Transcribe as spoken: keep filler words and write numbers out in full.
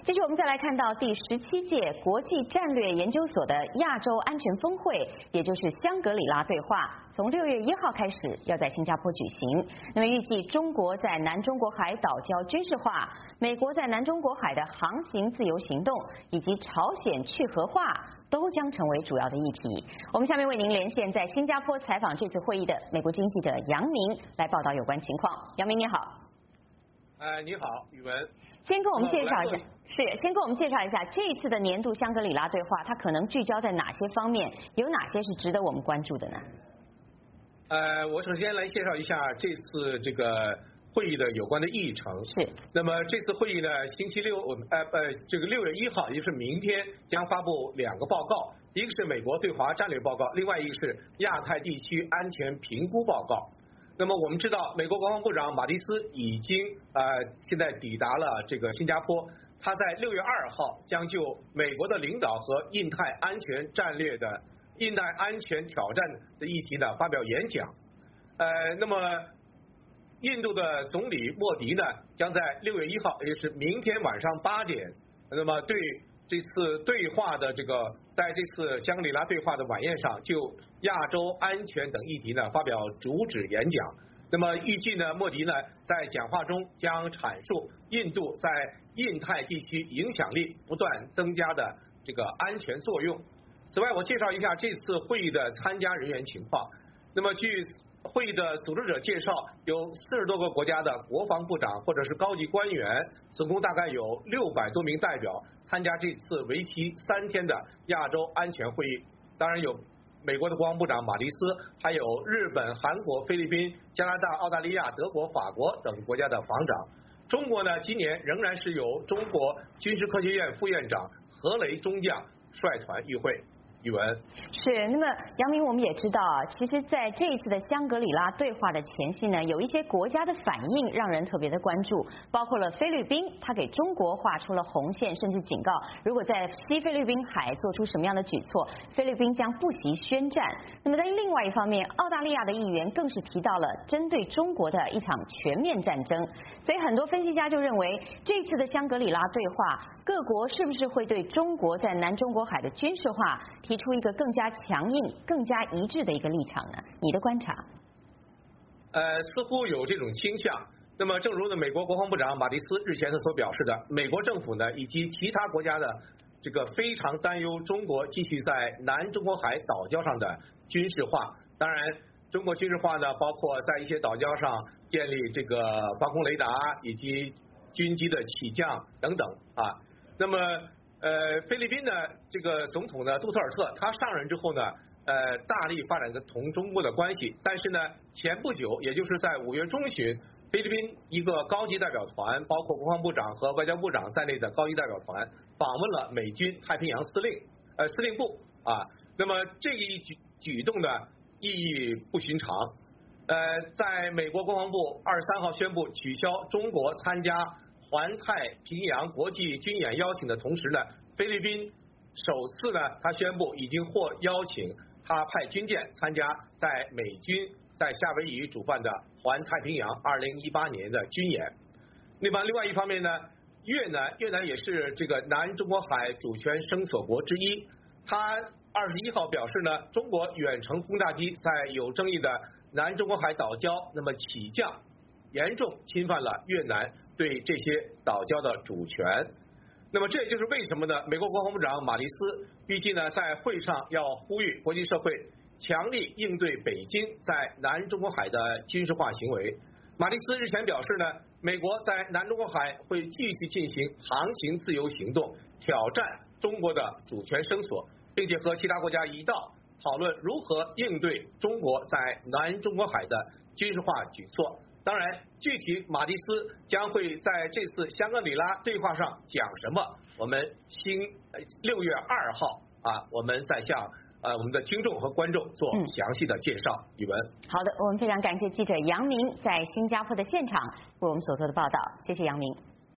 继续，我们再来看到第十七届国际战略研究所的亚洲安全峰会，也就是香格里拉对话，从六月一号开始要在新加坡举行。那么预计中国在南中国海岛礁军事化，美国在南中国海的航行自由行动，以及朝鲜去核化，都将成为主要的议题。我们下面为您连线在新加坡采访这次会议的美国经记者杨明来报道有关情况。杨明你好。 呃，你好，宇文。 先跟我们介绍一下，是先跟我们介绍一下这一次的年度香格里拉对话，它可能聚焦在哪些方面，有哪些是值得我们关注的呢？ 呃，我首先来介绍一下这次这个会议的有关的议程。 是。 那么这次会议呢，星期六，呃呃，这个六月一号，也就是明天将发布两个报告，一个是美国对华战略报告，另外一个是亚太地区安全评估报告。那么我们知道，美国国防部长马蒂斯已经呃现在抵达了这个新加坡，他在六月二号将就美国的领导和印太安全战略的印太安全挑战的议题呢发表演讲。呃，那么印度的总理莫迪呢将在六月一号，也就是明天晚上八点，那么对这次对话的这个，在这次香格里拉对话的晚宴上，就亚洲安全等议题呢发表主旨演讲。那么预计呢，莫迪呢在讲话中将阐述印度在印太地区影响力不断增加的这个安全作用。此外，我介绍一下这次会议的参加人员情况。那么据会议的组织者介绍，有四十多个国家的国防部长或者是高级官员，总共大概有六百多名代表参加这次为期三天的亚洲安全会议。当然有美国的国防部长马蒂斯，还有日本、韩国、菲律宾、加拿大、澳大利亚、德国、法国等国家的防长。中国呢，今年仍然是由中国军事科学院副院长何雷中将率团与会。宇文是，那么杨明，我们也知道啊，其实在这一次的香格里拉对话的前夕呢，有一些国家的反应让人特别的关注，包括了菲律宾，他给中国画出了红线，甚至警告，如果在西菲律宾海做出什么样的举措，菲律宾将不惜宣战。那么在另外一方面，澳大利亚的议员更是提到了针对中国的一场全面战争。所以很多分析家就认为，这次的香格里拉对话，各国是不是会对中国在南中国海的军事化提出一个更加强硬、更加一致的一个立场呢？你的观察？ 呃，似乎有这种倾向。那么，正如呢，美国国防部长马蒂斯日前他所表示的，美国政府呢以及其他国家的这个非常担忧中国继续在南中国海岛礁上的军事化。当然，中国军事化呢，包括在一些岛礁上建立这个防空雷达以及军机的起降等等啊。那么。呃，菲律宾呢，这个总统呢，杜特尔特，他上任之后呢，呃，大力发展的同中国的关系。但是呢，前不久，也就是在五月中旬，菲律宾一个高级代表团，包括国防部长和外交部长在内的高级代表团，访问了美军太平洋司令呃司令部啊。那么这一举举动呢，意义不寻常。呃，在美国国防部二十三号宣布取消中国参加环太平洋国际军演邀请的同时呢，菲律宾首次呢，他宣布已经获邀请，他派军舰参加在美军在夏威夷主办的环太平洋二零一八年的军演。另外，另外一方面呢，越南越南也是这个南中国海主权声索国之一，他二十一号表示呢，中国远程轰炸机在有争议的南中国海岛礁那么起降，严重侵犯了越南对这些岛礁的主权。那么这也就是为什么呢？美国国防部长马蒂斯预计呢，在会上要呼吁国际社会强力应对北京在南中国海的军事化行为。马蒂斯日前表示呢，美国在南中国海会继续进行航行自由行动，挑战中国的主权声索，并且和其他国家一道讨论如何应对中国在南中国海的军事化举措。当然，具体马蒂斯将会在这次香格里拉对话上讲什么，我们星六月二号啊，我们再向呃我们的听众和观众做详细的介绍。宇文， 好的，我们非常感谢记者杨明在新加坡的现场为我们所做的报道，谢谢杨明。